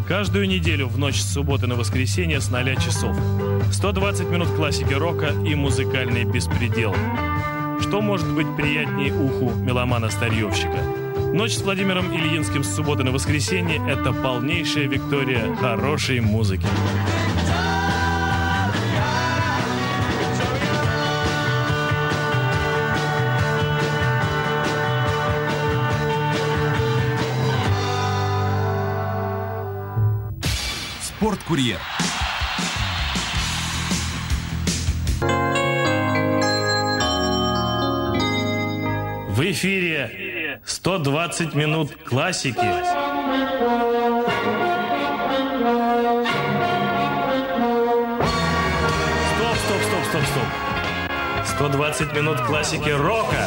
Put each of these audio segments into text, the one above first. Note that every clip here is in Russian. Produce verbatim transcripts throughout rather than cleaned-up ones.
Каждую неделю в ночь с субботы на воскресенье с ноля часов. сто двадцать минут классики рока и музыкальный беспредел. Что может быть приятнее уху меломана-старьевщика? Ночь с Владимиром Ильинским с субботы на воскресенье – это полнейшая виктория хорошей музыки. Спорткурьер. В эфире сто двадцать минут классики. Стоп, стоп, стоп, стоп, стоп. сто двадцать минут классики рока.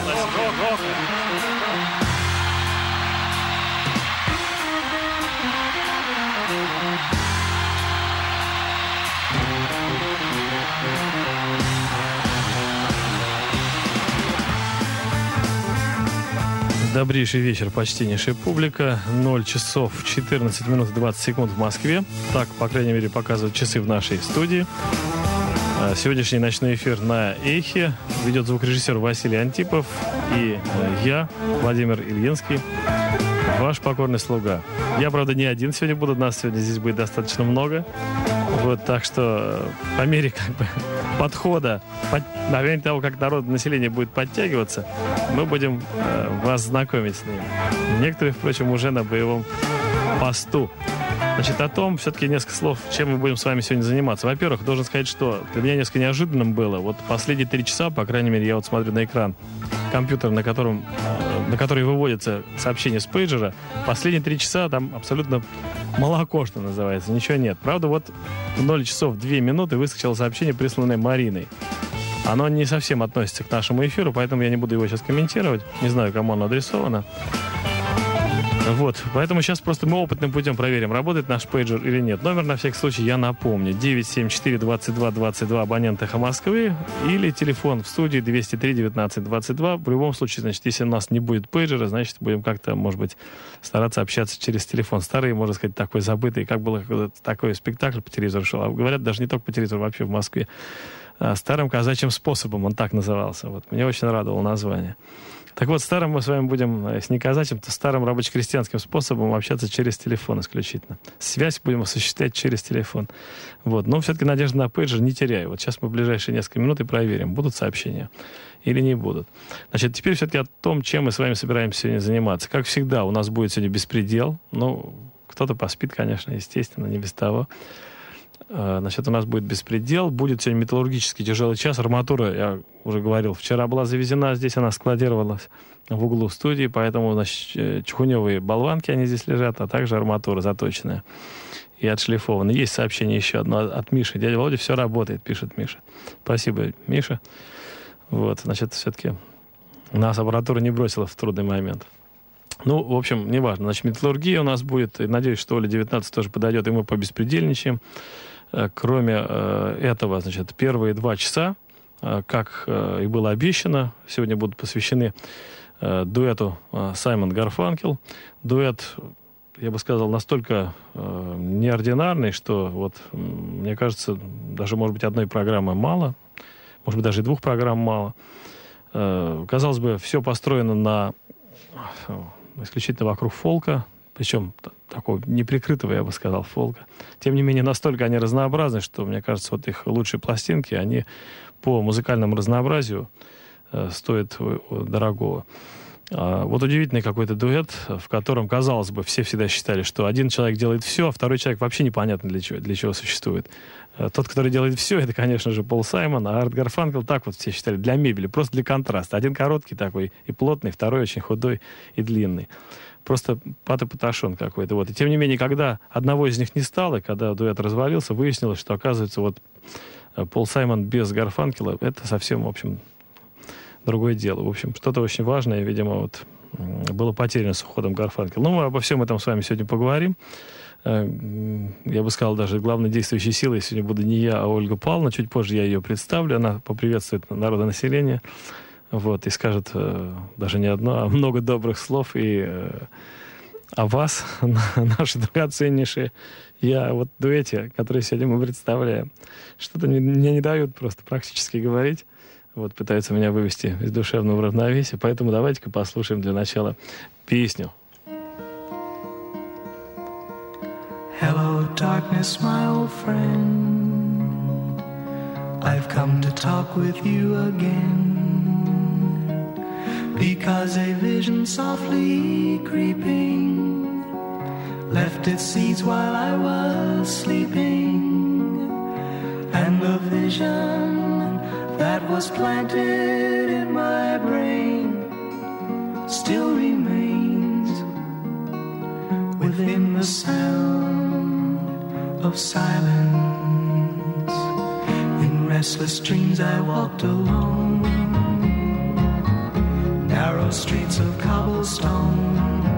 Добрейший вечер, почтеннейшая публика. ноль часов четырнадцать минут двадцать секунд в Москве. Так, по крайней мере, показывают часы в нашей студии. Сегодняшний ночной эфир на Эхе ведет звукорежиссер Василий Антипов и я, Владимир Ильинский, ваш покорный слуга. Я, правда, не один сегодня буду, нас сегодня здесь будет достаточно много. Вот, так что по мере как бы подхода, по, по мере того, как народ, население будет подтягиваться, мы будем э, вас знакомить с ним. Некоторые, впрочем, уже на боевом посту. Значит, о том, все-таки несколько слов, чем мы будем с вами сегодня заниматься. Во-первых, должен сказать, что для меня несколько неожиданным было. Вот последние три часа, по крайней мере, я вот смотрю на экран компьютера, на котором, на который выводится сообщение с пейджера. Последние три часа там абсолютно молоко, что называется, ничего нет. Правда, вот в ноль часов две минуты выскочило сообщение, присланное Мариной. Оно не совсем относится к нашему эфиру, поэтому я не буду его сейчас комментировать. Не знаю, кому оно адресовано. Вот, поэтому сейчас просто мы опытным путем проверим, работает наш пейджер или нет. Номер, на всякий случай, я напомню. девять семь четыре двадцать два двадцать два, абонент «Эхо Москвы», или телефон в студии двести три девятнадцать двадцать два. В любом случае, значит, если у нас не будет пейджера, значит, будем как-то, может быть, стараться общаться через телефон. Старый, можно сказать, такой забытый, как был такой спектакль по телевизору шел. А говорят, даже не только по телевизору, вообще в Москве. Старым казачьим способом он так назывался. Вот. Мне очень радовало название. Так вот, старым мы с вами будем, если не казачьим, то старым рабоче-крестьянским способом общаться через телефон исключительно. Связь будем осуществлять через телефон. Вот. Но все-таки надежды на пейджер не теряю. Вот сейчас мы в ближайшие несколько минут и проверим, будут сообщения или не будут. Значит, теперь все-таки о том, чем мы с вами собираемся сегодня заниматься. Как всегда, у нас будет сегодня беспредел. Ну, кто-то поспит, конечно, естественно, не без того. Значит, у нас будет беспредел, будет сегодня металлургический тяжелый час. Арматура, я уже говорил, вчера была завезена, здесь она складировалась в углу студии, поэтому, значит, чугуневые болванки, они здесь лежат, а также арматура заточенная и отшлифованная. Есть сообщение еще одно от Миши. Дядя Володя, все работает, пишет Миша. Спасибо, Миша. Вот, значит, все-таки нас аппаратура не бросила в трудный момент. Ну, в общем, неважно. Значит, металлургия у нас будет. И надеюсь, что Оля девятнадцать тоже подойдет, и мы побеспредельничаем. Кроме э, этого, значит, первые два часа, э, как э, и было обещано, сегодня будут посвящены э, дуэту э, Саймон Гарфанкел. Дуэт, я бы сказал, настолько э, неординарный, что, вот, мне кажется, даже, может быть, одной программы мало, может быть, даже и двух программ мало. Э, казалось бы, все построено на исключительно вокруг фолка, причем такого неприкрытого, я бы сказал, фолка. Тем не менее, настолько они разнообразны, что, мне кажется, вот их лучшие пластинки, они по музыкальному разнообразию э, стоят дорогого. А вот удивительный какой-то дуэт, в котором, казалось бы, все всегда считали, что один человек делает все, а второй человек вообще непонятно для чего, для чего существует. Тот, который делает все, это, конечно же, Пол Саймон, а Арт Гарфанкел так вот все считали, для мебели, просто для контраста. Один короткий такой и плотный, второй очень худой и длинный. Просто Пат и Паташон какой-то. Вот. И тем не менее, когда одного из них не стало, когда дуэт развалился, выяснилось, что, оказывается, вот Пол Саймон без Гарфанкела — это совсем, в общем, другое дело. В общем, что-то очень важное, видимо, вот было потеряно с уходом Гарфанкела. Ну, мы обо всем этом с вами сегодня поговорим. Я бы сказал, даже главной действующей силой сегодня буду не я, а Ольга Павловна. Чуть позже я ее представлю. Она поприветствует народонаселение. Вот, и скажет э, даже не одно, а много добрых слов и э, А вас, наши драгоценнейшие, я вот дуэте, которые сегодня мы представляем, что-то мне не дают просто практически говорить. Вот пытаются меня вывести из душевного равновесия. Поэтому давайте-ка послушаем для начала песню. Hello, darkness, my old friend. I've come to talk with you again. Because a vision softly creeping left its seeds while I was sleeping. And the vision that was planted in my brain still remains within the sound of silence. In restless dreams I walked alone, narrow streets of cobblestone,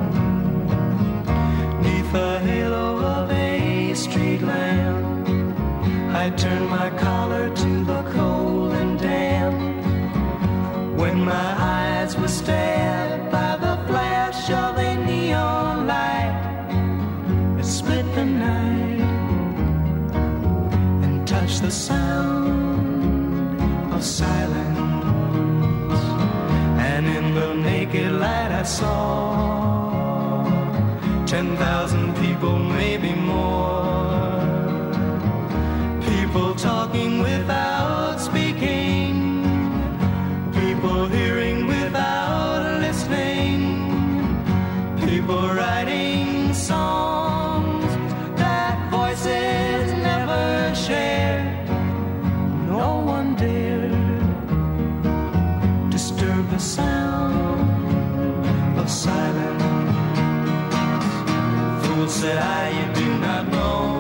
neath the halo of a street lamp. I turned my collar to the cold and damp. When my eyes were stabbed by the flash of a neon light, it split the night and touched the sound of silence. And in the naked light I saw ten thousand people, maybe more. People talking without speaking, people hearing without listening, people writing songs that voices never shared. No one dared disturb the sound of silence. Fool, said I, you do not know.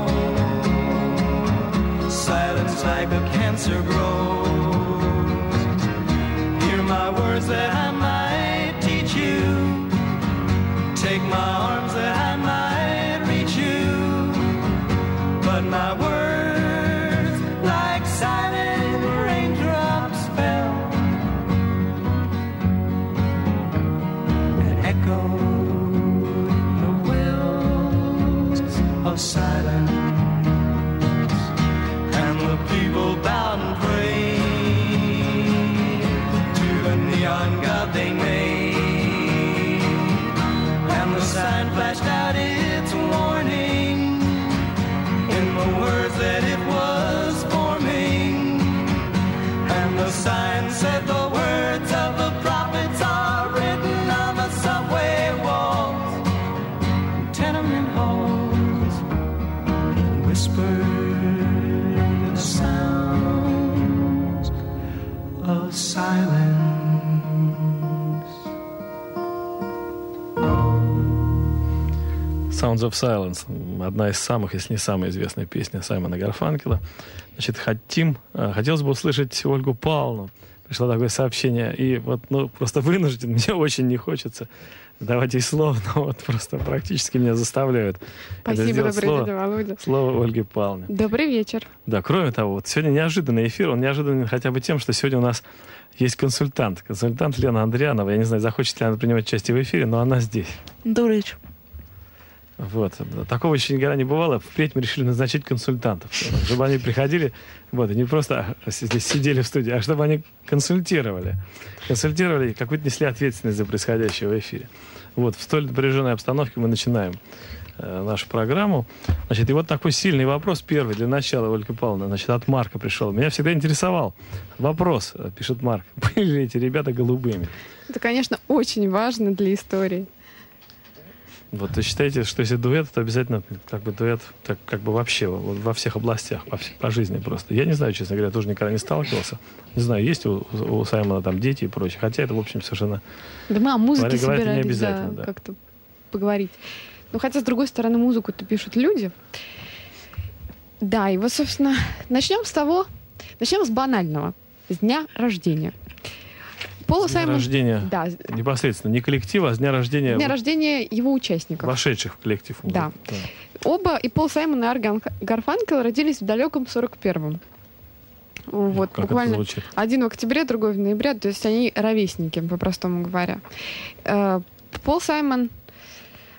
Silence like a cancer grows. Hear my words that I might teach you. Take my arms that I might reach you. But my words, like silent raindrops, fell and echoed in the wells of silence. People bowed and prayed to the neon god they made, and the sign flashed out its warning in the words that it was forming. And the sign said the words of the prophets are written on the subway walls, tenement halls, whispered sounds of silence. Sounds of Silence. Одна из самых, если не самая известная песня Саймона Гарфанкела. Значит, хотим, хотелось бы услышать Ольгу Павловну. Пришло такое сообщение. И вот, ну, просто вынужден, мне очень не хочется давать ей слово, но вот просто практически меня заставляют. Спасибо, добрый слово, день, Володя. Слово Ольге Павловне. Добрый вечер. Да, кроме того, вот сегодня неожиданный эфир. Он неожиданный хотя бы тем, что сегодня у нас есть консультант. Консультант Лена Андрианова. Я не знаю, захочет ли она принимать участие в эфире, но она здесь. Добрый вечер. Вот. Такого еще никогда не бывало. Впредь мы решили назначить консультантов, чтобы они приходили, вот, и не просто здесь сидели в студии, а чтобы они консультировали. Консультировали и какую-то несли ответственность за происходящее в эфире. Вот. В столь напряженной обстановке мы начинаем э, нашу программу. Значит, и вот такой сильный вопрос первый для начала, Ольга Павловна, значит, от Марка пришел. Меня всегда интересовал вопрос, пишет Марк, были ли эти ребята голубыми? Это, конечно, очень важно для истории. Вот вы считаете, что если дуэт, то обязательно как бы дуэт, так как бы вообще вот, во всех областях, по, всей, по жизни просто. Я не знаю, честно говоря, тоже никогда не сталкивался. Не знаю, есть у, у Саймона там дети и прочее. Хотя это, в общем, совершенно... Да мы о музыке говоря, собирались, не обязательно, да, да. как-то поговорить. Ну, хотя, с другой стороны, музыку-то пишут люди. Да, и вот, собственно, начнем с того, начнем с банального. С дня рождения. Пол С дня Саймон... рождения да. непосредственно, не коллектива, а с дня рождения... Дня рождения его участников. Вошедших в коллектив. Да. да. Оба, и Пол Саймон, и Art Гарфанкел, родились в далеком сорок первом. Вот, как буквально это звучит? один в октябре, другой в ноябре, то есть они ровесники, по-простому говоря. Пол Саймон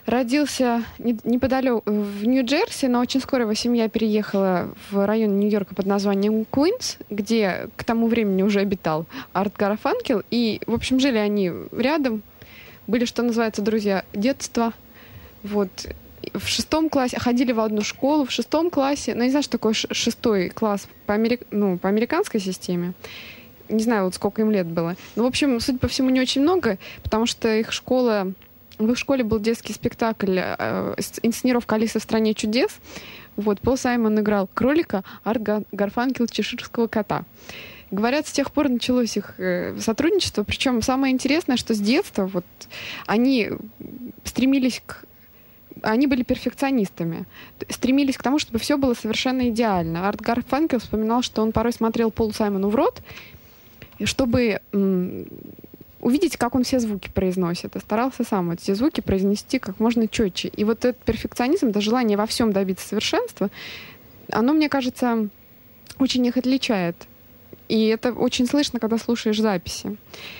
родился неподалеку в Нью-Джерси, но очень скоро его семья переехала в район Нью-Йорка под названием Куинс, где к тому времени уже обитал Арт Гарфанкел. И, в общем, жили они рядом, были, что называется, друзья детства. Вот. В шестом классе ходили в одну школу, в шестом классе, ну, не знаю, что такое шестой класс по, америк... ну, по американской системе. Не знаю, вот сколько им лет было. Ну, в общем, судя по всему, не очень много, потому что их школа... В их школе был детский спектакль, э, инсценировка «Алиса в стране чудес». Вот, Пол Саймон играл кролика, Арт Гарфанкел — чеширского кота. Говорят, с тех пор началось их э, сотрудничество. Причем самое интересное, что с детства вот, они стремились к... Они были перфекционистами. Стремились к тому, чтобы все было совершенно идеально. Арт Гарфанкел вспоминал, что он порой смотрел Полу Саймону в рот, чтобы... М- увидеть, как он все звуки произносит, и старался сам эти звуки произнести как можно четче. И вот этот перфекционизм, это желание во всем добиться совершенства, оно, мне кажется, очень их отличает. И это очень слышно, когда слушаешь записи.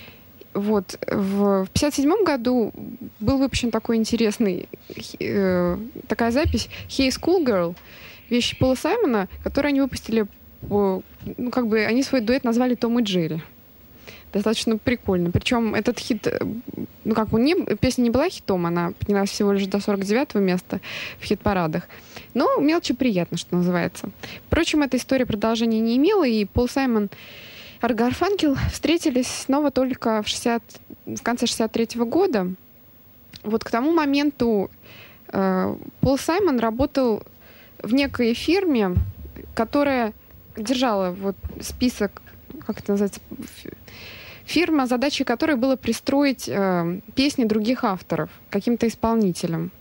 Вот. В пятьдесят седьмом году был выпущен такой интересный, э, такая запись «Hey Schoolgirl», вещь Пола Саймона, которую они выпустили, по, ну, как бы, они свой дуэт назвали «Том и Джерри». Достаточно прикольно. Причем этот хит, ну как бы, не, песня не была хитом, она поднялась всего лишь до сорок девятого места в хит-парадах. Но мелочи приятно, что называется. Впрочем, эта история продолжения не имела, и Пол Саймон и Арт Гарфанкел встретились снова только в, шестьдесят, в конце шестьдесят третьего года. Вот к тому моменту э, Пол Саймон работал в некой фирме, которая держала вот список, как это называется, фирма, задачей которой было пристроить э, песни других авторов каким-то исполнителям.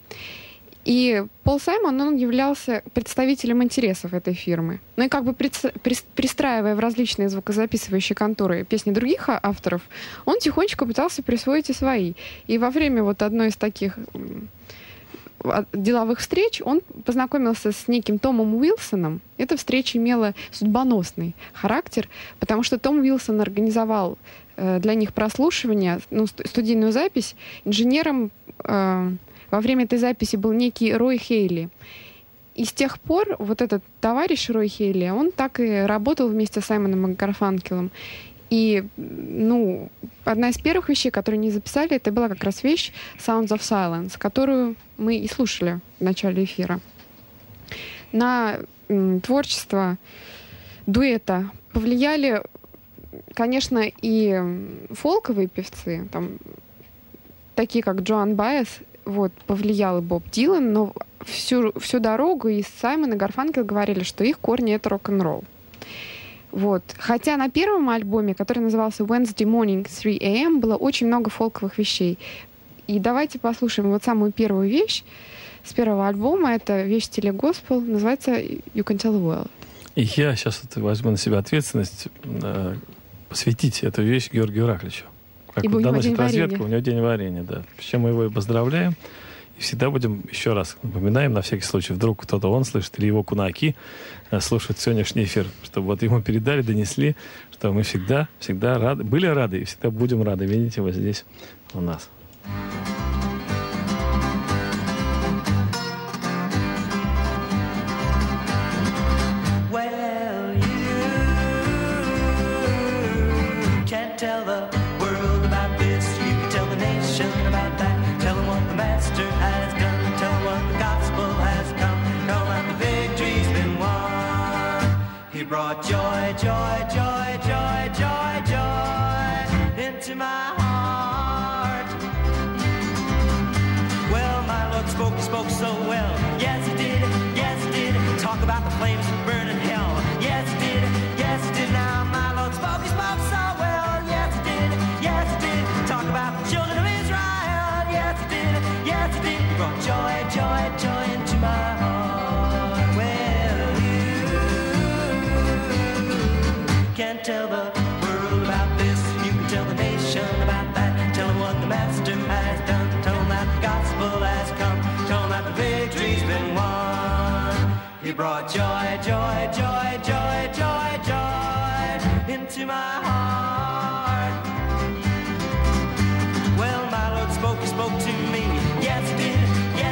И Пол Саймон, он являлся представителем интересов этой фирмы. Ну и как бы предс- при- пристраивая в различные звукозаписывающие конторы песни других авторов, он тихонечко пытался присвоить и свои. И во время вот одной из таких деловых встреч он познакомился с неким Томом Уилсоном. Эта встреча имела судьбоносный характер, потому что Том Уилсон организовал э, для них прослушивание, ну, студийную запись. Инженером э, во время этой записи был некий Рой Хейли. И с тех пор вот этот товарищ Рой Хейли, он так и работал вместе с Саймоном и Гарфанкелом. И, ну, одна из первых вещей, которые они записали, это была как раз вещь Sounds of Silence, которую мы и слушали в начале эфира. На м, творчество дуэта повлияли, конечно, и фолковые певцы, там, такие как Джоан Баэс, вот, повлиял и Боб Дилан, но всю, всю дорогу и Саймон, и Гарфанкел говорили, что их корни — это рок-н-ролл. Вот. Хотя на первом альбоме, который назывался Wednesday Morning три эй эм, было очень много фолковых вещей. И давайте послушаем вот самую первую вещь с первого альбома. Это вещь в стиле госпел, называется You Can Tell the World. И я сейчас вот возьму на себя ответственность э, посвятить эту вещь Георгию Иракличу. Как Ибо вот доносит разведка, варенья. у него день варенья, да. С чем мы его и поздравляем. И всегда будем, еще раз напоминаем, на всякий случай, вдруг кто-то он слышит, или его кунаки э, слушают сегодняшний эфир, чтобы вот ему передали, донесли, что мы всегда, всегда рады, были рады и всегда будем рады видеть его здесь у нас. Well, you can't tell the world about this. You can tell the nation about that. Tell them what the master has done. Tell them what the gospel has come. Tell them the victory's been won. He brought joy, joy, joy, joy, joy, joy into my heart. Well, my Lord spoke, he spoke so well. Yes, he did, yes, he did. Talk about the flames that burn in hell. Yes, he did, yes, he did. Now, my Lord spoke, he spoke so well. Yes, he did, yes, he did. Talk about the children of Israel. Yes, he did, yes, he did. He brought joy, joy, joy into my heart. Well, you can't tell the world about this. You can tell the nation about that. Tell them what the master has done. Tell them that the gospel has come. Tell them that the victory's been won. He brought joy, joy, joy, joy, joy, joy into my heart. Well, my Lord spoke, he spoke to me. Yes, he did, yes,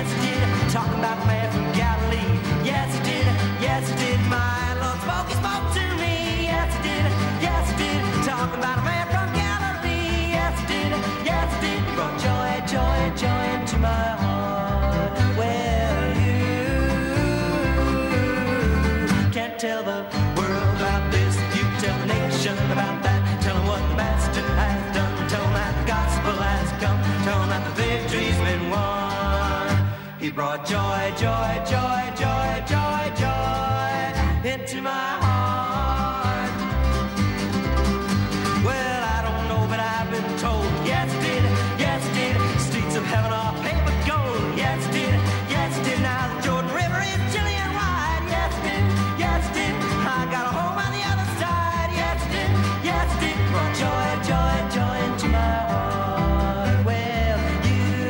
brought joy, joy, joy, joy, joy, joy into my heart. Well, I don't know, but I've been told, yes, it did, yes, it did. Streets of heaven are paved with gold, yes, it did, yes, it did. Now the Jordan River is chilly and wide, yes, it did, yes, it did. I got a home on the other side, yes, it did, yes, it did. Brought joy, joy, joy into my heart. Well, you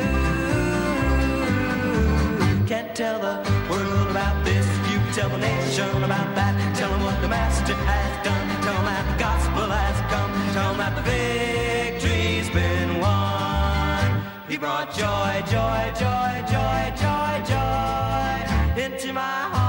can't tell the world about this, you tell the nation about that. Tell them what the master has done, tell them that the gospel has come, tell them that the victory's been won. He brought joy, joy, joy, joy, joy, joy into my heart.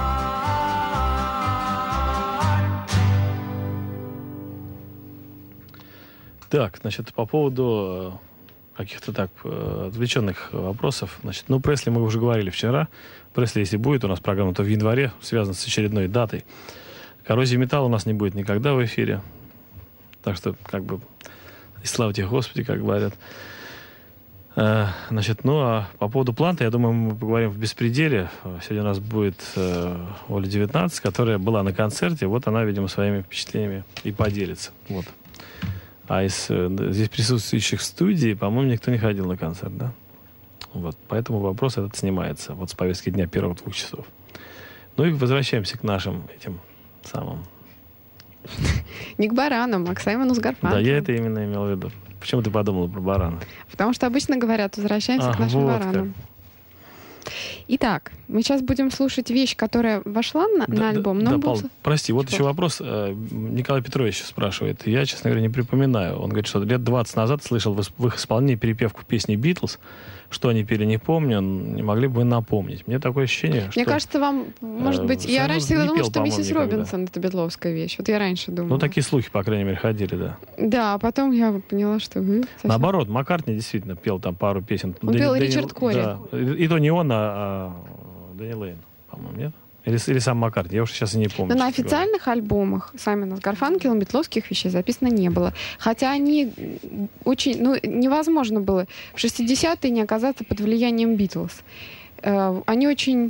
Так, значит, по поводу э, каких-то так э, отвлеченных вопросов. Значит, ну, Пресли мы уже говорили вчера. Пресли, если будет у нас программа, то в январе, связана с очередной датой. Коррозии металла у нас не будет никогда в эфире. Так что, как бы, и слава тебе, Господи, как говорят. Э, значит, ну, а по поводу Планта, я думаю, мы поговорим в «Беспределе». Сегодня у нас будет э, Оля девятнадцать, которая была на концерте. Вот она, видимо, своими впечатлениями и поделится. Вот. А из э, здесь присутствующих в студии, по-моему, никто не ходил на концерт, да? Вот. Поэтому вопрос этот снимается вот с повестки дня первых двух часов. Ну и возвращаемся к нашим этим самым... Не к баранам, а к Саймону с Гарфанкелом. Да, я это именно имел в виду. Почему ты подумала про барана? Потому что обычно говорят, возвращаемся а, к нашим вот баранам. Как. Итак, мы сейчас будем слушать вещь, которая вошла на, да, на альбом. Да, но да, Павел, был... прости, вот Что? еще вопрос. Николай Петрович спрашивает. Я, честно говоря, не припоминаю. Он говорит, что лет двадцать назад слышал в их исполнении перепевку песни «Битлз». Что они пели, не помню. Не могли бы вы напомнить? Мне такое ощущение, что... Мне кажется, вам, может быть... э, я раньше всегда не думала, пел, что «Миссис по-моему, никогда. Робинсон» — это битловская вещь. Вот я раньше думала. Ну, такие слухи, по крайней мере, ходили, да. Да, а потом я поняла, что вы... совсем- Наоборот, Маккартни действительно пел там пару песен. Он Дэни- пел Дэни- Ричард Кори. Да. И, и то не он, а, а Дэнни Лейн, по-моему, нет? Или, или сам Маккартни, я уж сейчас и не помню. Но на честно говоря. официальных альбомах Саймона с Гарфанкелом битловских вещей записано не было. Хотя они очень... Ну, невозможно было в шестидесятые не оказаться под влиянием Битлз. Э, Они очень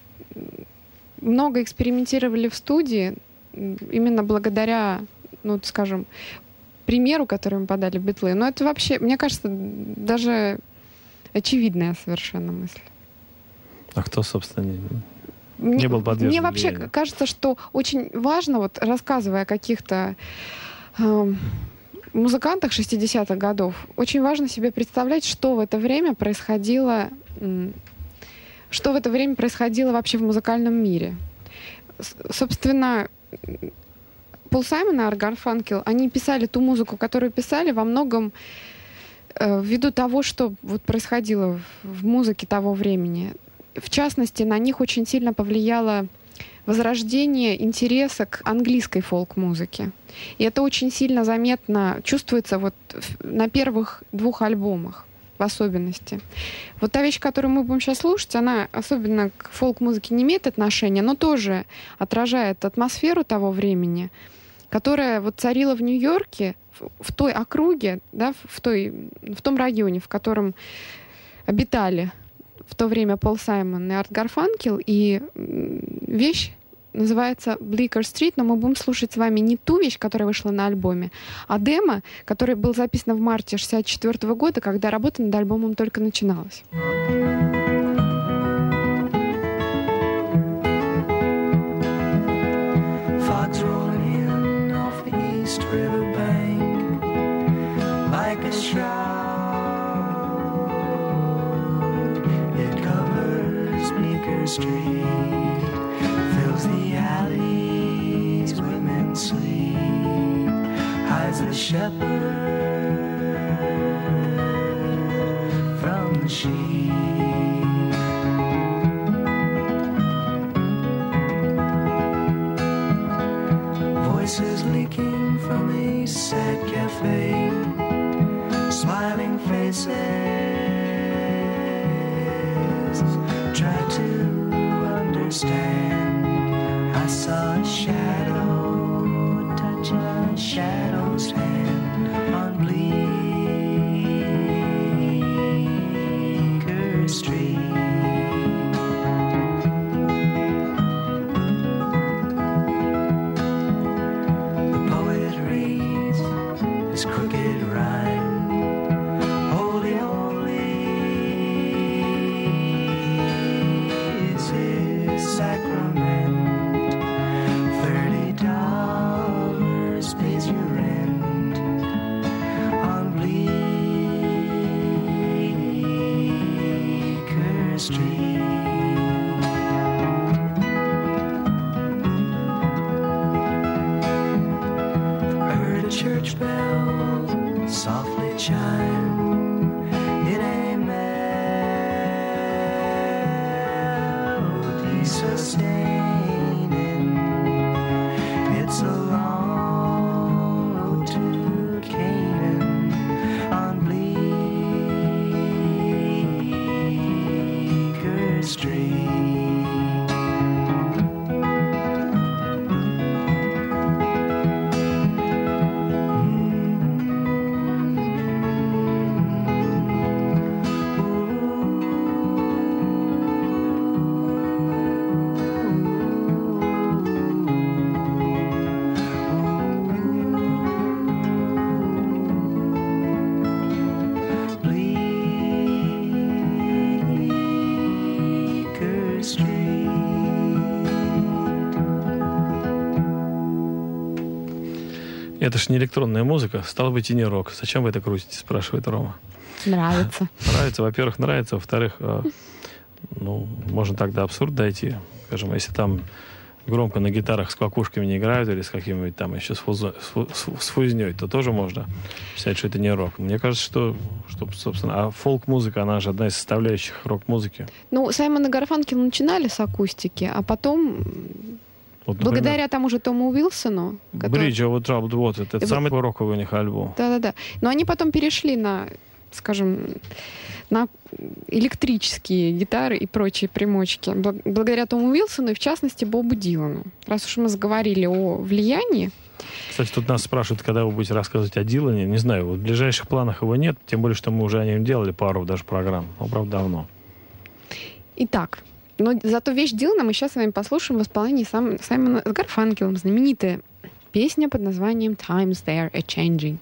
много экспериментировали в студии именно благодаря, ну, скажем, примеру, который им подали Битлы. Но это вообще, мне кажется, даже очевидная совершенно мысль. А кто, собственно, не, Мне, не был подвержен мне вообще влиянию? кажется, что очень важно, вот рассказывая о каких-то э, музыкантах шестидесятых годов, очень важно себе представлять, что в это время происходило, м, что в это время происходило вообще в музыкальном мире. С- собственно, Пол Саймон и Арт Гарфанкел, они писали ту музыку, которую писали, во многом э, ввиду того, что вот происходило в, в музыке того времени. В частности, на них очень сильно повлияло возрождение интереса к английской фолк-музыке. И это очень сильно заметно чувствуется вот в- на первых двух альбомах в особенности. Вот та вещь, которую мы будем сейчас слушать, она особенно к фолк-музыке не имеет отношения, но тоже отражает атмосферу того времени, которая вот царила в Нью-Йорке, в, в той округе, да, в, той, в том районе, в котором обитали в то время Пол Саймон и Арт Гарфанкел, и м, вещь называется Bleecker Street, но мы будем слушать с вами не ту вещь, которая вышла на альбоме, а демо, которое было записано в марте шестьдесят четвёртого года, когда работа над альбомом только начиналась. Fogs rolling in off the East River bank like a shroud. It covers Bleecker Street, fills the alleys where men sleep, hides the shepherd from the sheep. Voices leaking from a sad cafe, smiling faces try to understand. I saw a shadow touch a shadow's hand on Bleecker Street. sustaining. It's a long road to Canaan on Bleecker Street. Это ж не электронная музыка, стало быть, и не рок. Зачем вы это крутите, спрашивает Рома. Нравится. Нравится, во-первых, нравится, во-вторых, ну, можно так до абсурда дойти. Скажем, если там громко на гитарах с квакушками не играют или с каким-нибудь там еще с, фузо, с, с фузней, то тоже можно считать, что это не рок. Мне кажется, что, что собственно, а фолк-музыка, она же одна из составляющих рок-музыки. Ну, Саймон и Гарфанкел начинали с акустики, а потом... Вот, например, благодаря тому же Тому Уилсону. Который... Bridge over Troubled Water. Это и... самый роковый у них альбом. Да-да-да. Но они потом перешли на, скажем, на электрические гитары и прочие примочки. Благодаря Тому Уилсону и, в частности, Бобу Дилану. Раз уж мы заговорили о влиянии. Кстати, тут нас спрашивают, когда вы будете рассказывать о Дилане. Не знаю, в ближайших планах его нет. Тем более, что мы уже о нем делали пару даже программ. Но, правда, давно. Итак, но зато вещь Дилана мы сейчас с вами послушаем в исполнении Сам, Саймона с Гарфанкелом. Знаменитая песня под названием «Times They Are A-Changing».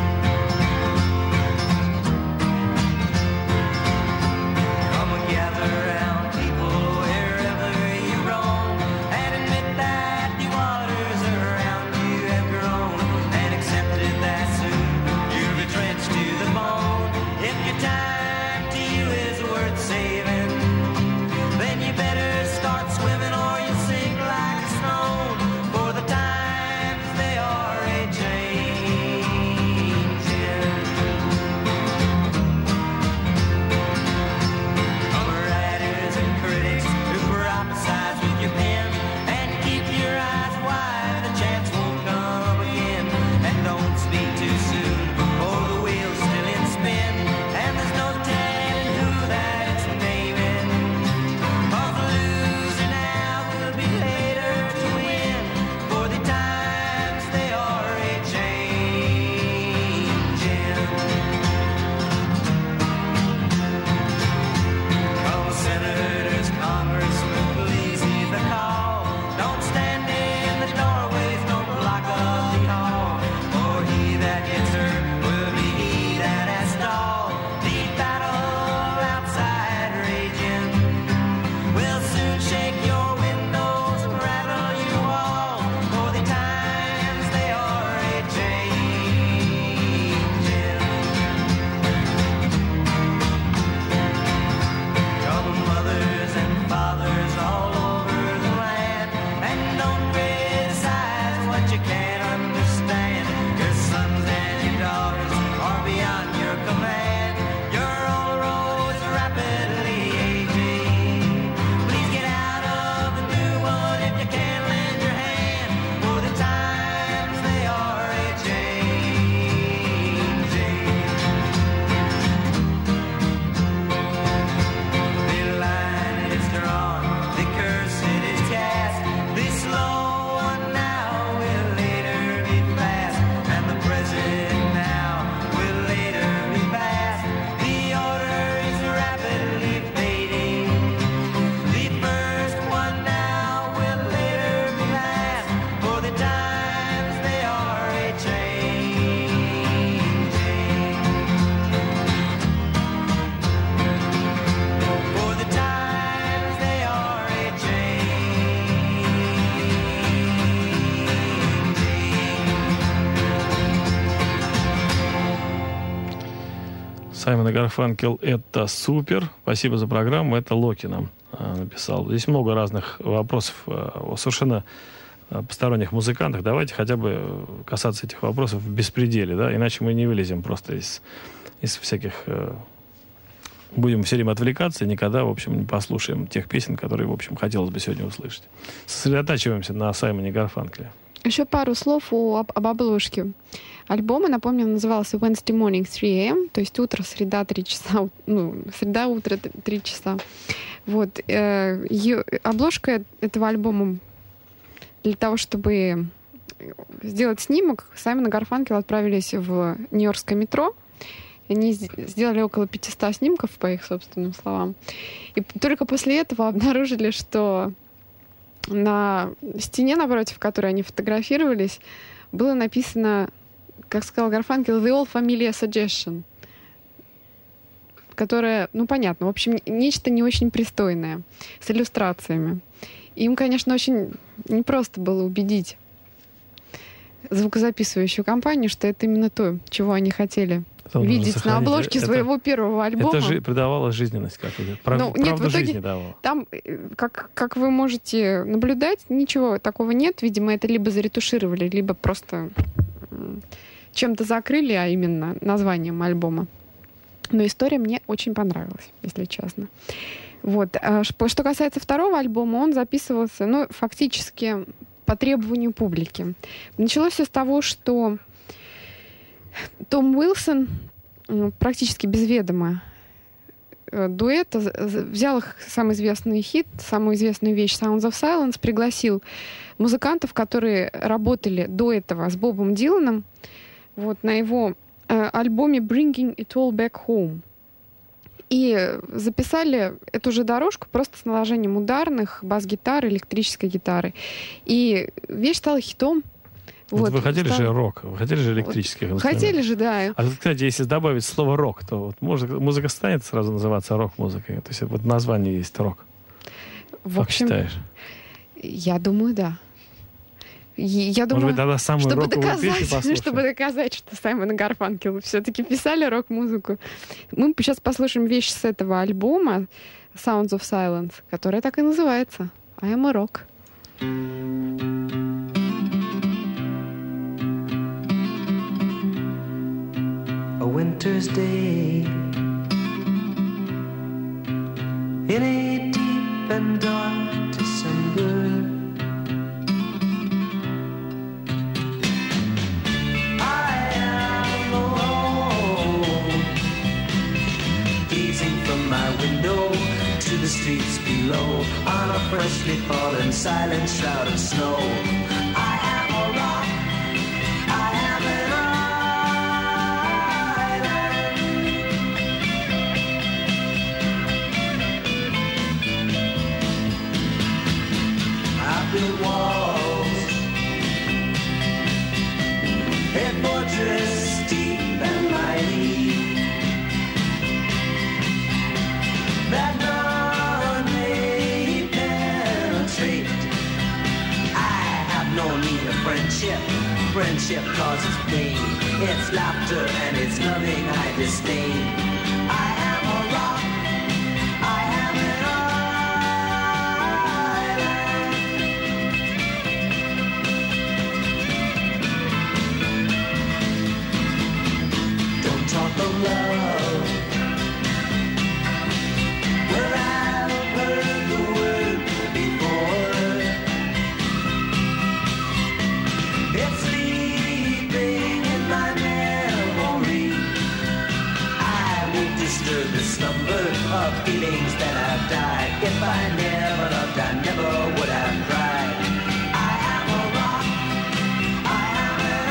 Саймон и Гарфанкел — это супер. Спасибо за программу. Это Локи нам а, написал. Здесь много разных вопросов а, о совершенно а, посторонних музыкантах. Давайте хотя бы касаться этих вопросов в беспределе, да? Иначе мы не вылезем просто из, из всяких а, будем все время отвлекаться и никогда, в общем, не послушаем тех песен, которые, в общем, хотелось бы сегодня услышать. Сосредотачиваемся на Саймоне Гарфанкеле. Еще пару слов о, об, об обложке. Альбом, напомню, назывался Wednesday Morning three a m, то есть утро, среда, три часа. Ну, среда, утро, три часа. Вот. Э, ее, обложка этого альбома для того, чтобы сделать снимок, Саймон и Гарфанкел отправились в нью-йоркское метро. Они сделали около пятисот снимков, по их собственным словам. И только после этого обнаружили, что на стене, напротив которой они фотографировались, было написано, как сказал Гарфанкел, «The All Familiar Suggestion», которое, ну, понятно, в общем, нечто не очень пристойное, с иллюстрациями. Им, конечно, очень непросто было убедить звукозаписывающую компанию, что это именно то, чего они хотели это видеть на обложке это, своего первого альбома. Это же придавало жизненность какую-то. Прав, ну, нет, правду жизни давало. Там, как, как вы можете наблюдать, ничего такого нет. Видимо, это либо заретушировали, либо просто чем-то закрыли, а именно названием альбома. Но история мне очень понравилась, если честно. Вот. Что касается второго альбома, он записывался, ну, фактически по требованию публики. Началось все с того, что Том Уилсон практически без ведома дуэта взял их самый известный хит, самую известную вещь Sounds of Silence, пригласил музыкантов, которые работали до этого с Бобом Диланом, вот, на его э, альбоме Bringing It All Back Home. И записали эту же дорожку просто с наложением ударных, бас-гитары, электрической гитары. И вещь стала хитом. Вот, вот, вы хотели стал... же рок, вы хотели же электрических вот, хотели же, да. А, кстати, если добавить слово «рок», то вот музыка, музыка станет сразу называться рок-музыкой. То есть вот название есть «рок». В как общем, считаешь? Я думаю, да. Я думаю, может быть, тогда самую чтобы роковую песню послушаем. Чтобы доказать, что Саймон и Гарфанкел все-таки писали рок-музыку, мы сейчас послушаем вещь с этого альбома Sounds of Silence, которая так и называется I Am a Rock. A winter's day in a deep and dark December, I am alone, gazing from my window to the streets below on a freshly fallen silent shroud of snow. I am a rock, I am an built walls, a fortress deep and mighty, that none may penetrate. I have no need of friendship, friendship causes pain. It's laughter and it's loving I disdain. I am a rock, I am an talk of love, well, I've heard the word before. It's sleeping in my memory. I won't disturb the slumber of feelings that have died. If I never loved, I never would have cried. I am a rock, I am an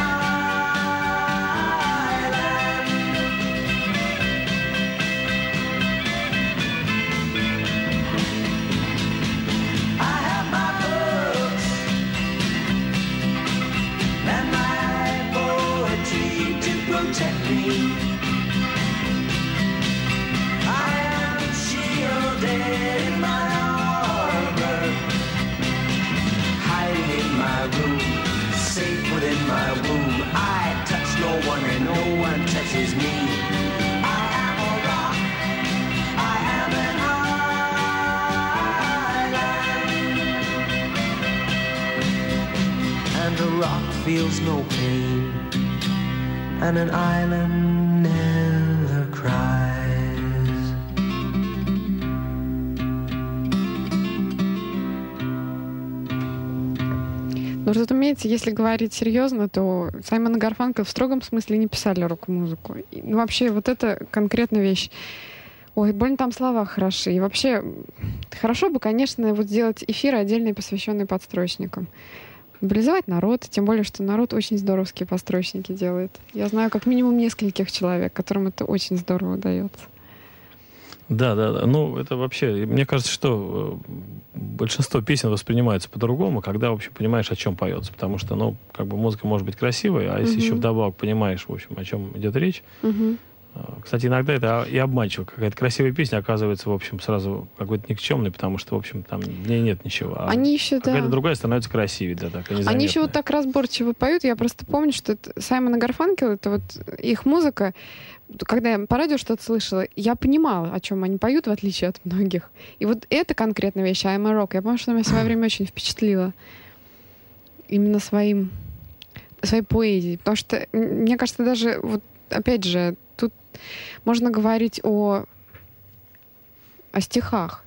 protect me. I am shielded in my armor, hiding in my room, safe within my womb. I touch no one and no one touches me. I am a rock, I am an island, and a rock feels no pain, and an island never cries. Но, разумеется, если говорить серьезно, то Саймон и Гарфанкел в строгом смысле не писали рок-музыку. И, ну, вообще, вот это конкретная вещь. Ой, больно там слова хороши. И вообще, хорошо бы, конечно, вот сделать эфир отдельный, посвященный подстрочникам. Мобилизовать народ, тем более, что народ очень здоровские подстрочники делает. Я знаю как минимум нескольких человек, которым это очень здорово удается. Да, да, да. Ну, это вообще, мне кажется, что большинство песен воспринимается по-другому, когда вообще понимаешь, о чем поется. Потому что, ну, как бы музыка может быть красивой, а если uh-huh. еще вдобавок понимаешь, в общем, о чем идет речь. Uh-huh. Кстати, иногда это и обманчиво. Какая-то красивая песня оказывается, в общем, сразу какой-то никчемной, потому что, в общем, там в ней нет ничего. А Они еще, какая-то да. другая становится красивее, да, так, и Они еще вот так разборчиво поют. Я просто помню, что это Саймон и Гарфанкел, это вот их музыка. Когда я по радио что-то слышала, я понимала, о чем они поют, в отличие от многих. И вот эта конкретная вещь, I'm a Rock, я помню, что она меня в свое время очень впечатлила. Именно своим, своей поэзией. Потому что, мне кажется, даже, вот, опять же, тут можно говорить о, о стихах.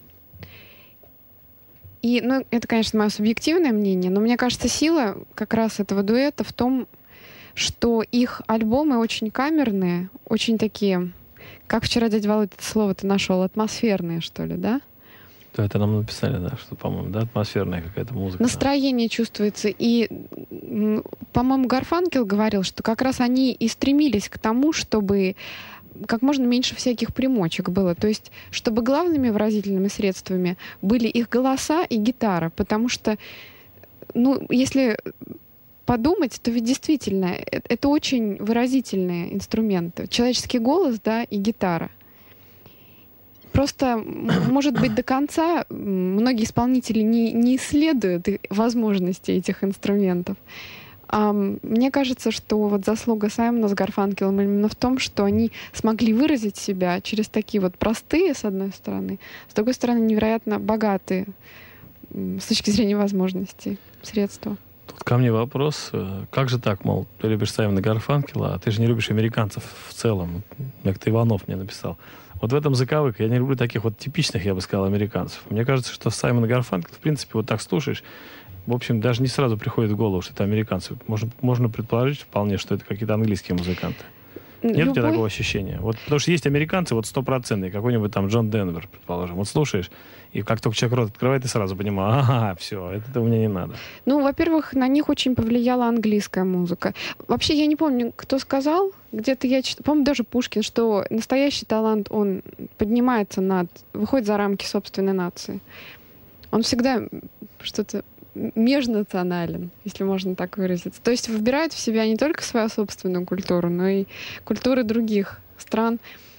И, ну, это, конечно, мое субъективное мнение, но мне кажется, сила как раз этого дуэта в том, что их альбомы очень камерные, очень такие, как вчера дядя Володя это слово-то нашел, атмосферные, что ли, да? Да, это нам написали, да, что, по-моему, да, атмосферная какая-то музыка. Настроение да. чувствуется. И, по-моему, Гарфанкел говорил, что как раз они и стремились к тому, чтобы как можно меньше всяких примочек было. То есть, чтобы главными выразительными средствами были их голоса и гитара. Потому что, ну, если подумать, то ведь действительно это очень выразительные инструменты. Человеческий голос, да, и гитара. Просто, может быть, до конца многие исполнители не, не исследуют возможности этих инструментов. А мне кажется, что вот заслуга Саймона с Гарфанкелом именно в том, что они смогли выразить себя через такие вот простые, с одной стороны, с другой стороны, невероятно богатые с точки зрения возможностей средства. Тут ко мне вопрос. Как же так, мол, ты любишь Саймона Гарфанкела, а ты же не любишь американцев в целом? Как-то Иванов мне написал. Вот в этом заковыка. Я не люблю таких вот типичных, я бы сказал, американцев. Мне кажется, что Саймон Гарфанкел, в принципе, вот так слушаешь, в общем, даже не сразу приходит в голову, что это американцы. Можно, можно предположить вполне, что это какие-то английские музыканты. Нет Любой... у тебя такого ощущения? Вот, потому что есть американцы, вот стопроцентные, какой-нибудь там Джон Денвер, предположим. Вот слушаешь, и как только человек рот открывает, ты сразу понимаешь, ага, все, это мне не надо. Ну, во-первых, на них очень повлияла английская музыка. Вообще, я не помню, кто сказал, где-то я читала, по-моему, даже Пушкин, что настоящий талант, он поднимается над, выходит за рамки собственной нации. Он всегда что-то межнационален, если можно так выразиться. То есть выбирает в себя не только свою собственную культуру, но и культуры других стран.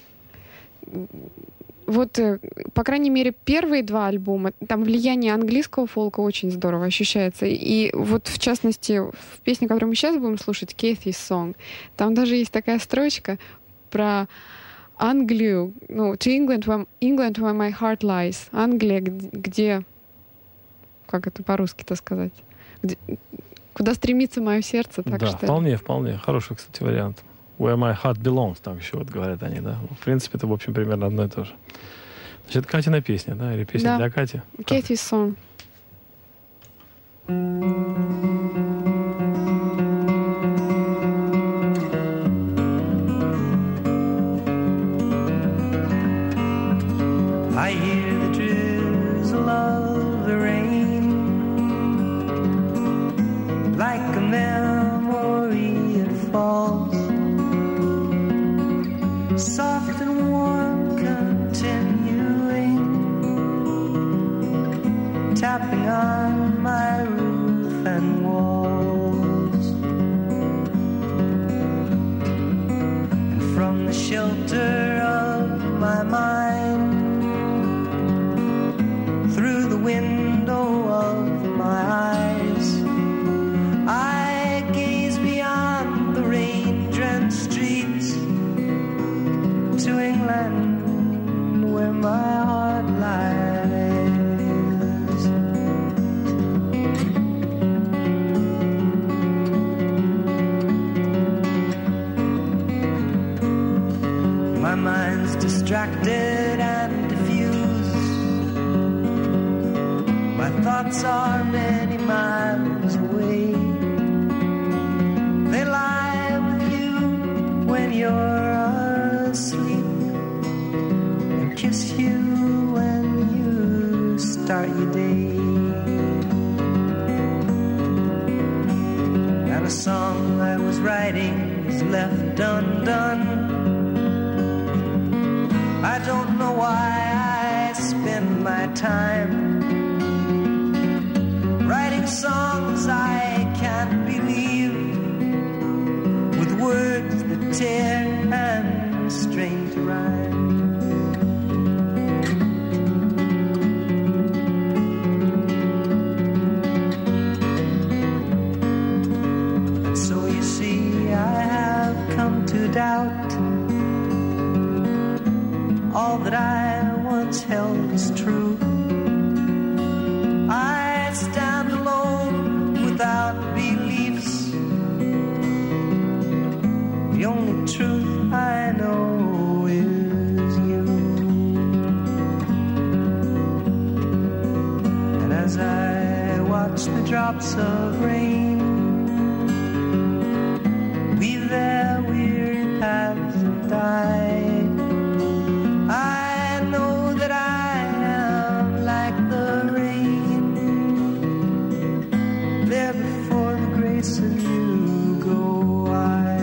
Вот, по крайней мере, первые два альбома, там влияние английского фолка очень здорово ощущается. И вот, в частности, в песне, которую мы сейчас будем слушать, Kathy's Song, там даже есть такая строчка про Англию, ну, to England where, England where my heart lies. Англия, где... Как это по-русски-то сказать? Где, куда стремится мое сердце, так да, что... Да, вполне, вполне. Хороший, кстати, вариант. Where my heart belongs, там еще вот говорят они, да. В принципе, это, в общем, примерно одно и то же. Значит, Катина песня, да? Или песня да. для Кати? Kathy's Song. I hear the drizzle of the rain, like a memory it falls, soft and warm, continuing, tapping on my roof and walls. And from the shelter of my mind, through the window of my eyes, I gaze beyond the rain-drenched streets to England, where my heart lies. My mind's distracted and diffused. My thoughts thoughts are many miles away. They lie with you when you're asleep and kiss you when you start your day. And a song I was writing is left undone. I don't know why I spend my time writing songs I can't believe, with words that tear and strain to rhyme. And so you see, I have come to doubt all that I once held as true. I stand alone without beliefs. The only truth I know is you. And as I watch the drops of rain weave their weary paths and die, I know that I am like the rain. There before the grace of you go I.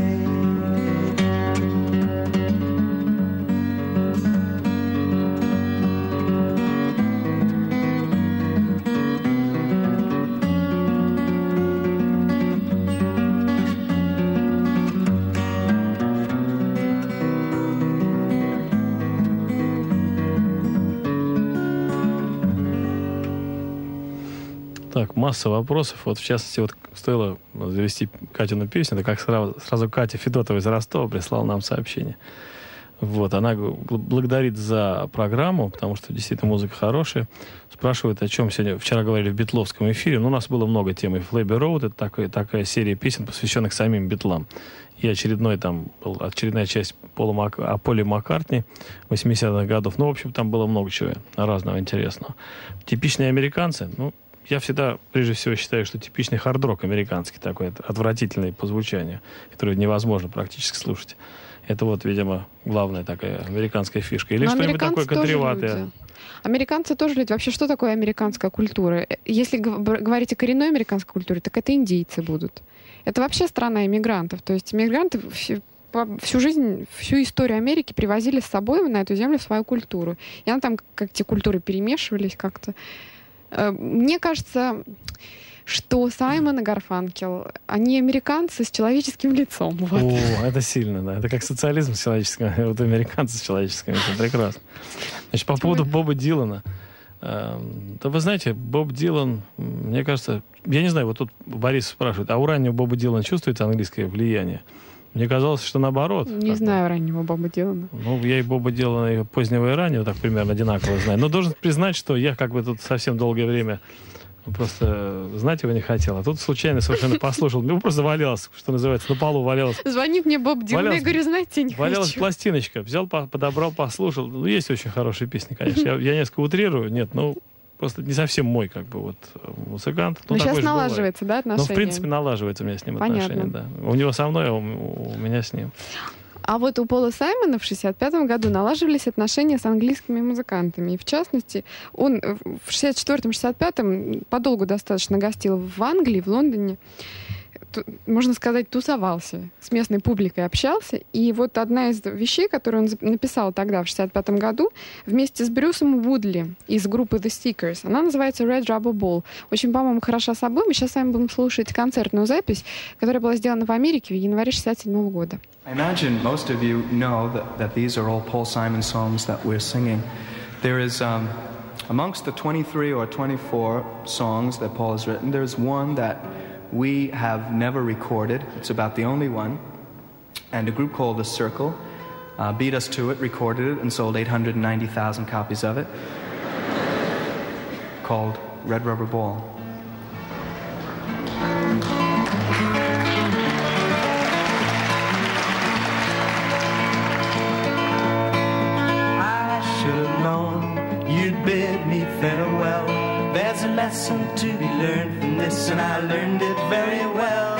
Так, масса вопросов. Вот, в частности, вот стоило завести Катину песню, это как сразу, сразу Катя Федотова из Ростова прислала нам сообщение. Вот, она благодарит за программу, потому что действительно музыка хорошая. Спрашивает, о чем сегодня, вчера говорили в битловском эфире. Ну, у нас было много тем. И Флэбби Роуд, это такая, такая серия песен, посвященных самим Битлам. И очередной там, был, очередная часть Пола Мак... о Поле Маккартни восьмидесятых годов. Ну, в общем, там было много чего разного интересного. Типичные американцы, ну, я всегда, прежде всего, считаю, что типичный хард-рок американский, такой отвратительный по звучанию, который невозможно практически слушать. Это вот, видимо, главная такая американская фишка. Или что-нибудь такое кадриватое. Американцы тоже люди. Вообще, что такое американская культура? Если говорить о коренной американской культуре, так это индейцы будут. Это вообще страна иммигрантов. То есть иммигранты всю жизнь, всю историю Америки привозили с собой на эту землю свою культуру. И она там, как эти культуры перемешивались как-то. Мне кажется, что Саймон и Гарфанкел, они американцы с человеческим лицом. Вот. О, это сильно, да. Это как социализм с человеческим, вот американцы с человеческим лицом. Прекрасно. Значит, по поводу Боба Дилана. Да вы знаете, Боб Дилан, мне кажется, я не знаю, вот тут Борис спрашивает, а у раннего Боба Дилана чувствуется английское влияние? Мне казалось, что наоборот. Не знаю раннего Боба Дилана. Ну, я и Боба Дилана, и позднего, и раннего так примерно одинаково знаю. Но должен признать, что я как бы тут совсем долгое время просто знать его не хотел. А тут случайно совершенно послушал. Ну, просто валялся, что называется, на полу валялся. Звонит мне Боб Дилан, валялся, я говорю, знаете, не валялась хочу. Пластиночка. Взял, подобрал, послушал. Ну, есть очень хорошие песни, конечно. Я, я несколько утрирую. Нет, ну, просто не совсем мой, как бы, вот, музыкант. Ну, сейчас налаживается, да, отношения? Ну, в принципе, налаживается у меня с ним Понятно. отношения, да. У него со мной, а у, у меня с ним. А вот у Пола Саймона в шестьдесят пятом году налаживались отношения с английскими музыкантами. И, в частности, он в шестьдесят четвёртом — шестьдесят пятом подолгу достаточно гостил в Англии, в Лондоне. Можно сказать, тусовался, с местной публикой общался. И вот одна из вещей, которую он написал тогда, в шестьдесят пятом году, вместе с Брюсом Вудли из группы The Stickers, она называется Red Rubber Ball. Очень, по-моему, хороша собой. Мы сейчас с вами будем слушать концертную запись, которая была сделана в Америке в январе шестьдесят седьмого года. I imagine most of you know that, that these are all Paul Simon songs that we're singing. There is, um, amongst the twenty-three or twenty-four songs that Paul has written, there's one that we have never recorded. It's about the only one. And a group called The Circle uh, beat us to it, recorded it, and sold eight hundred ninety thousand copies of it, called Red Rubber Ball. lesson to be learned from this, and I learned it very well.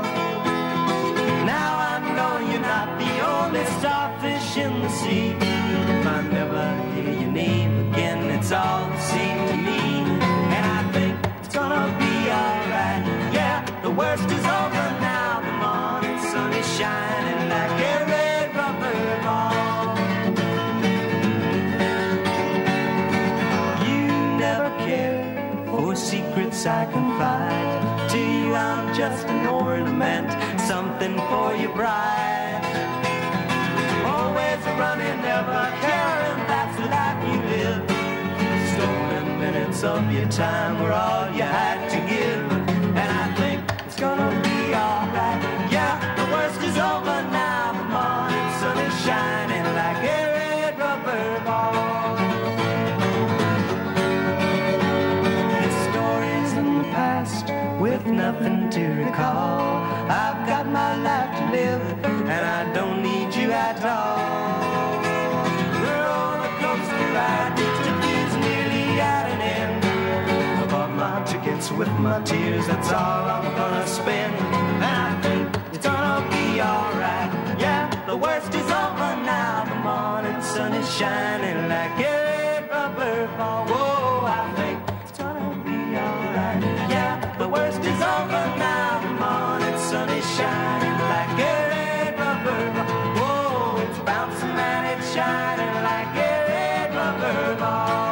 Now I know you're not the only starfish in the sea. If I never hear your name again, it's all the same to me. And I think it's gonna be alright. Yeah, the worst is over now. The morning sun is shining like a red rubber ball. You never cared for secrets I confide to you. I'm just an ornament, something for your bride. Always running, never caring, that's the life you live. Stolen minutes of your time were all you had to give. And I think it's gonna be alright. Yeah, the worst is over now. The morning sun is shining like a red rubber ball. The stories in the past with nothing to recall. I've got my life to live, and I don't need you at all. The roller coaster ride is nearly at an end. I bought my tickets with my tears, that's all I'm gonna spend. And I think it's gonna be alright. Yeah, the worst is over now. The morning sun is shining like a red rubber ball. Whoa, I think it's gonna be alright. Yeah, the worst is over now. The morning sun is shining like a red rubber ball. Whoa, it's bouncing and it's shining like a red rubber ball.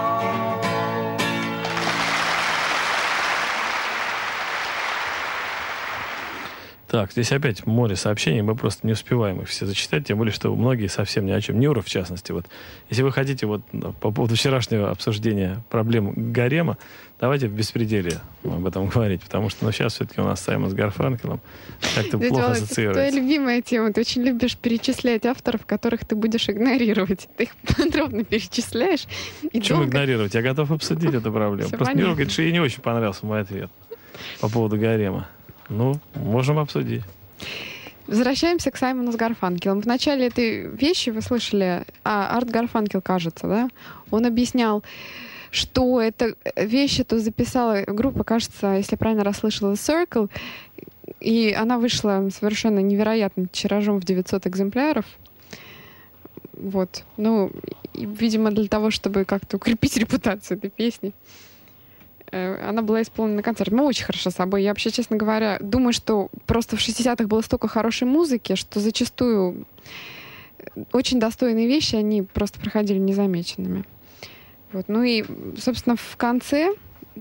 Так, здесь опять море сообщений, мы просто не успеваем их все зачитать, тем более, что многие совсем ни о чем. Нюра, в частности, вот. Если вы хотите вот по поводу вчерашнего обсуждения проблем гарема, давайте в беспределе об этом говорить, потому что ну, сейчас все-таки у нас Саймон с Гарфанкелом как-то Дядя плохо Володь, ассоциируется. это твоя любимая тема. Ты очень любишь перечислять авторов, которых ты будешь игнорировать. Ты их подробно перечисляешь. И Почему долго... игнорировать? Я готов обсудить эту проблему. Всё Просто понятно. Нюра говорит, что ей не очень понравился мой ответ по поводу гарема. Ну, можем обсудить. Возвращаемся к Саймону с Гарфанкелом. В начале этой вещи вы слышали, а, Арт Гарфанкел, кажется, да? Он объяснял, что эта вещь эту записала группа, кажется, если я правильно расслышала, The Circle, и она вышла совершенно невероятным тиражом в девятьсот экземпляров. Вот. Ну, и, видимо, для того, чтобы как-то укрепить репутацию этой песни. Она была исполнена на концерте. Мы очень хорошо с собой. Я вообще, честно говоря, думаю, что просто в шестидесятых было столько хорошей музыки, что зачастую очень достойные вещи, они просто проходили незамеченными. Вот. Ну и, собственно, в конце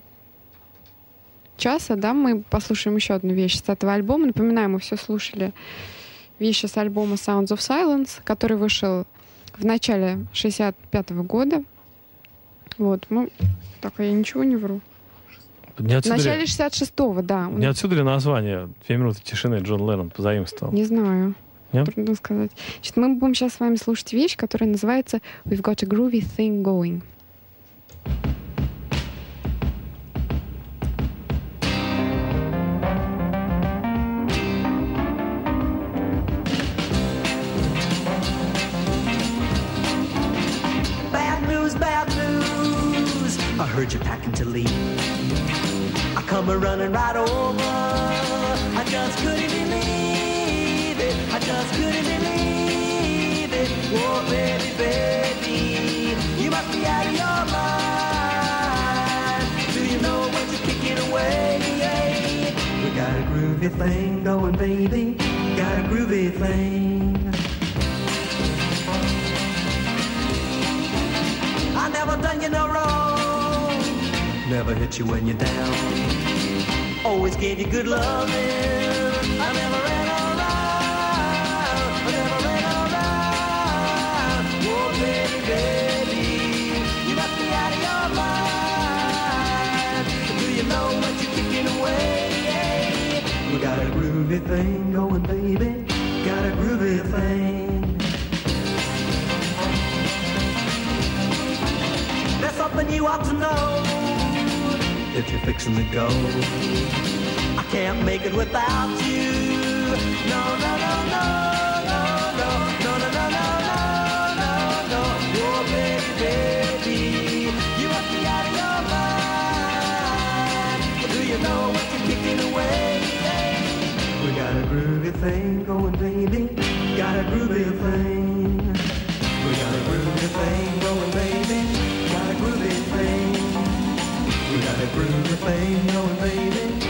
часа, да, мы послушаем еще одну вещь с этого альбома. Напоминаю, мы все слушали вещи с альбома Sounds of Silence, который вышел в начале шестьдесят пятого года. Вот. Ну, так, я ничего не вру. Не В отсюда, начале ли, шестьдесят шестого, да. не отсюда ли название «Две минуты тишины» Джон Леннон позаимствовал? Не знаю. Нет? Трудно сказать. Значит, мы будем сейчас с вами слушать вещь, которая называется «We've got a groovy thing going». Bad news, bad news. I heard you're packing to leave. I come a running right over. I just couldn't believe it. I just couldn't believe it. Oh, baby, baby, you must be out of your mind. Do you know what you're kicking away? We got a groovy thing going, baby. Got a groovy thing. I never done you no wrong. Never hit you when you're down. Always gave you good loving. I never ran around. I never ran around. Oh, baby, baby, you must be out of your mind. Do you know what you're kicking away? We got a groovy thing going, baby. Got a groovy thing. There's something you ought to know if you're fixing to go. I can't make it without you. No, no, no, no, no, no, no, no, no, no, no, no, no. Oh, baby, baby, you must be out of your mind. We got a groovy thing going, baby. Got a groovy thing. We got a groovy thing going, baby. Got a groovy thing. We got a groovy thing going, baby.